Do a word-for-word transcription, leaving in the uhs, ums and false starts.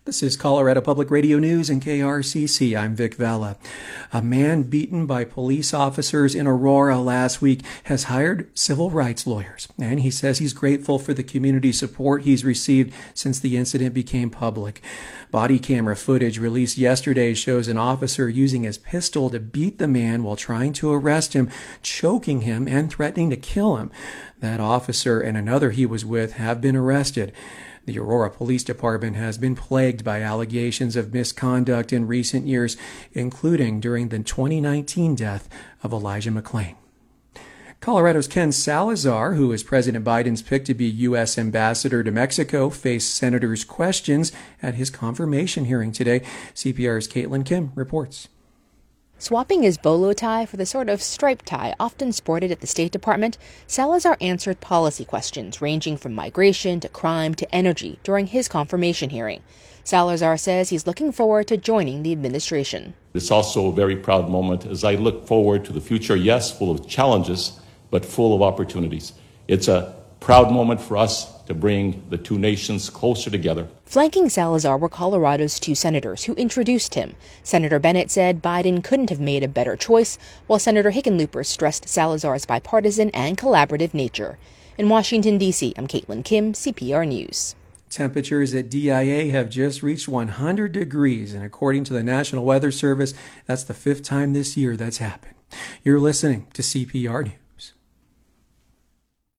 This is Colorado Public Radio News and K R C C. I'm Vic Vela. A man beaten by police officers in Aurora last week has hired civil rights lawyers, and he says he's grateful for the community support he's received since the incident became public. Body camera footage released yesterday shows an officer using his pistol to beat the man while trying to arrest him, choking him and threatening to kill him. That officer and another he was with have been arrested. The Aurora Police Department has been plagued by allegations of misconduct in recent years, including during the twenty nineteen death of Elijah McClain. Colorado's Ken Salazar, who is President Biden's pick to be U S ambassador to Mexico, faced senators' questions at his confirmation hearing today. C P R's Caitlin Kim reports. Swapping his bolo tie for the sort of striped tie often sported at the State Department, Salazar answered policy questions ranging from migration to crime to energy during his confirmation hearing. Salazar says he's looking forward to joining the administration. It's also a very proud moment as I look forward to the future, yes, full of challenges, but full of opportunities. It's a proud moment for us to bring the two nations closer together. Flanking Salazar were Colorado's two senators who introduced him. Senator Bennett said Biden couldn't have made a better choice, while Senator Hickenlooper stressed Salazar's bipartisan and collaborative nature. In Washington, D C, I'm Caitlin Kim, C P R News. Temperatures at D I A have just reached one hundred degrees, and according to the National Weather Service, that's the fifth time this year that's happened. You're listening to C P R News.